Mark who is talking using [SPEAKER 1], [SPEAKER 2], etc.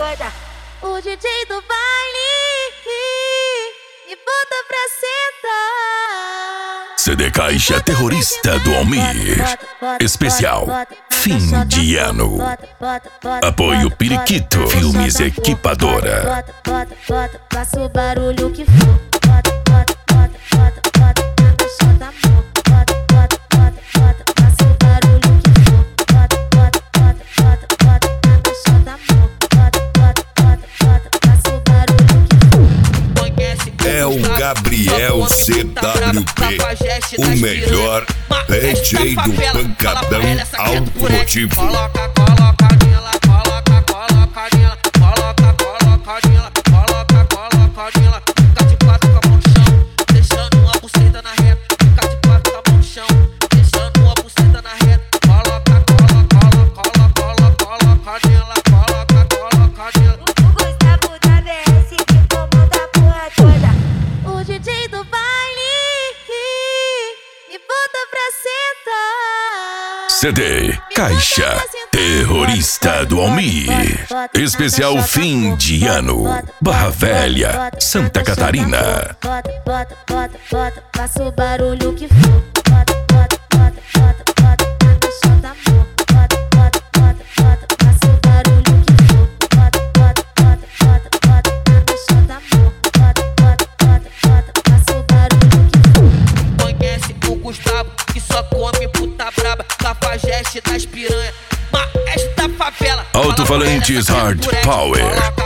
[SPEAKER 1] O DJ do baile me bota pra sentar.
[SPEAKER 2] CD Caixa Terrorista do Almir. Especial Fim de Ano. Apoio Periquito Filmes Equipadora.
[SPEAKER 1] Faça o barulho que for.
[SPEAKER 3] É o Gabriel CWP, o melhor DJ do pancadão automotivo.
[SPEAKER 2] CD Caixa Terrorista do Almir. Especial Fim de Ano. Barra Velha, Santa Catarina.
[SPEAKER 1] Faça o barulho que for.
[SPEAKER 4] Que só come puta braba, Cafajeste das piranha, Maestro da favela.
[SPEAKER 2] Alto-falantes Hard Power.